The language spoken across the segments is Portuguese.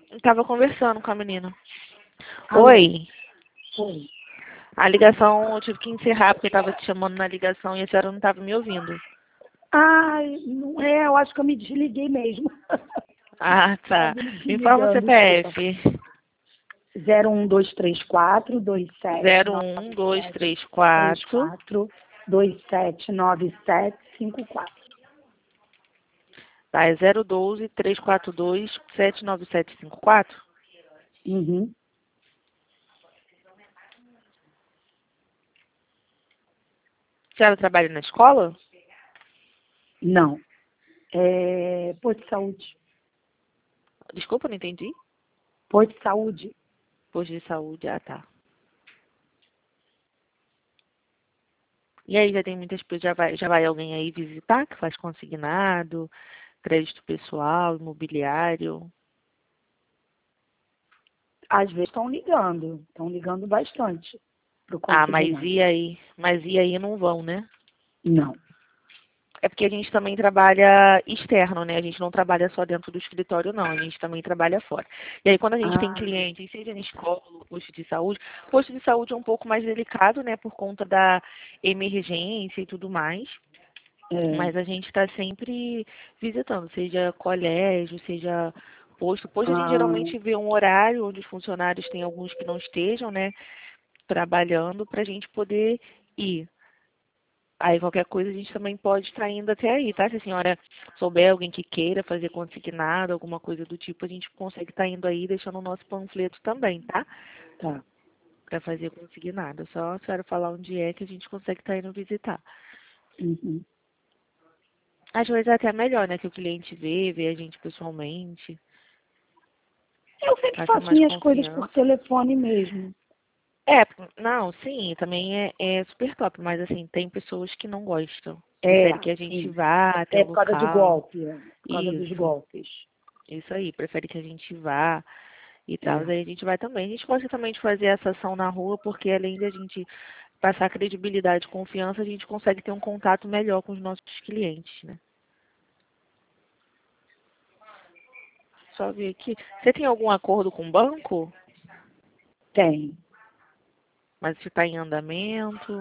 Tava conversando com a menina. Alô? Oi. Oi. A ligação eu tive que encerrar porque tava te chamando na ligação e a senhora não tava me ouvindo. Ai, não é, eu acho que eu me desliguei mesmo. Ah, tá. Tava me Me informa o desligando, desculpa. CPF. 01234 01234 279754. Tá, é 012-342-79754. Uhum. A senhora trabalha na escola? Não. É posto de saúde. Desculpa, não entendi. Posto de saúde. Posto de saúde, ah, tá. E aí já tem muitas pessoas, já vai alguém aí visitar que faz consignado, crédito pessoal, imobiliário. Às vezes estão ligando bastante para o Ah, mas consignado. e aí? Mas e aí não vão, né? Não. É porque a gente também trabalha externo, né? A gente não trabalha só dentro do escritório, não. A gente também trabalha fora. E aí, quando a gente tem Ah, clientes, seja na escola ou posto de saúde é um pouco mais delicado, né? Por conta da emergência e tudo mais. é. Mas a gente está sempre visitando, seja colégio, seja posto. Posto a gente Ah, geralmente vê um horário onde os funcionários têm alguns que não estejam, né? Trabalhando para a gente poder ir. Aí qualquer coisa a gente também pode estar indo até aí, tá? Se a senhora souber alguém que queira fazer consignado, alguma coisa do tipo, a gente consegue estar indo aí deixando o nosso panfleto também, tá? tá. Para fazer consignado. É só a senhora falar onde é que a gente consegue estar indo visitar. Uhum. Às vezes é até melhor, né? Que o cliente vê a gente pessoalmente, Eu sempre passa faço mais minhas coisas por confiança. telefone mesmo. É, não, sim, também é super top, mas assim, tem pessoas que não gostam. É, Preferem que a gente sim. vá até É o por causa de local. golpe, por causa dos Isso. golpes. Isso aí, prefere que a gente vá e tal, É. aí a gente vai também. A gente gosta também de fazer essa ação na rua, porque além de a gente passar credibilidade e confiança, a gente consegue ter um contato melhor com os nossos clientes, né? Só ver aqui. Você tem algum acordo com o banco? Tem. Mas isso está em andamento?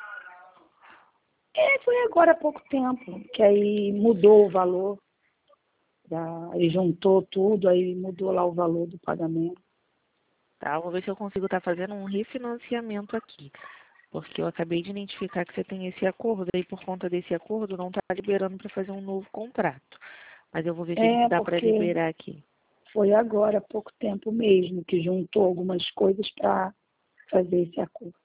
É, foi agora há pouco tempo, que aí mudou o valor. Aí juntou tudo, aí mudou lá o valor do pagamento. Tá, vou ver se eu consigo estar fazendo um refinanciamento aqui. Porque eu acabei de identificar que você tem esse acordo, e por conta desse acordo não está liberando para fazer um novo contrato. Mas eu vou ver se É, dá para porque liberar aqui. foi agora há pouco tempo mesmo que juntou algumas coisas para fazer esse acordo.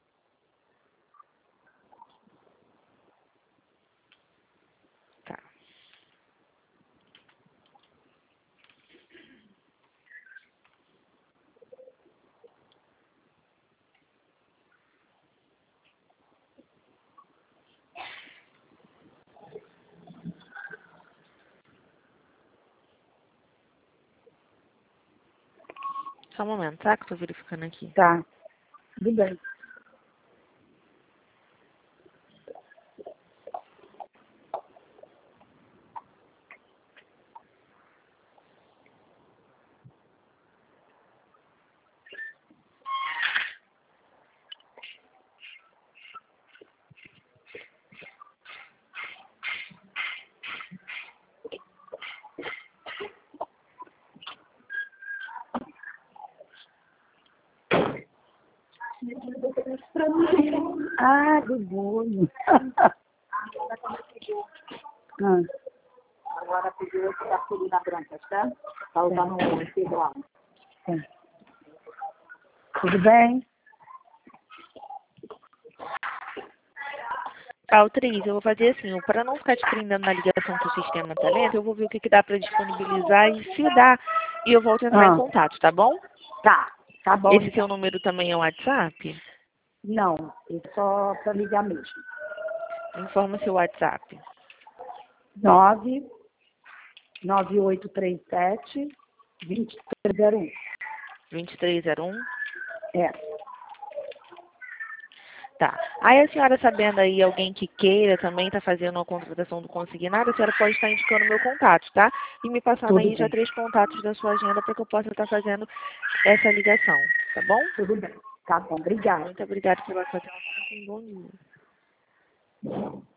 Tá. Só um momento, tá? Que eu tô verificando aqui. Tá, tudo bem. Ah, do bolo. Ah, Agora pediu esse cartolina branca, tá? Tá usando o integral. tá. Tudo bem? Tá, Tris, eu vou fazer assim, para não ficar te prendendo na ligação que o sistema tá lento, eu vou ver o que dá para disponibilizar e se dá, e eu volto a entrar em Ah, contato, tá bom? tá bom Esse seu então. número também é o WhatsApp? Não, é só para ligar mesmo. Informa seu WhatsApp. 99837-2301. 2301. É, Tá. Aí a senhora sabendo aí alguém que queira também estar fazendo a contratação do consignado, a senhora pode estar indicando o meu contato, tá? E me passando Tudo aí já bem. 3 contatos da sua agenda para que eu possa estar fazendo essa ligação, tá bom? Tudo bem. Tá bom, obrigada. Muito obrigada pela sua atenção. Um bom dia.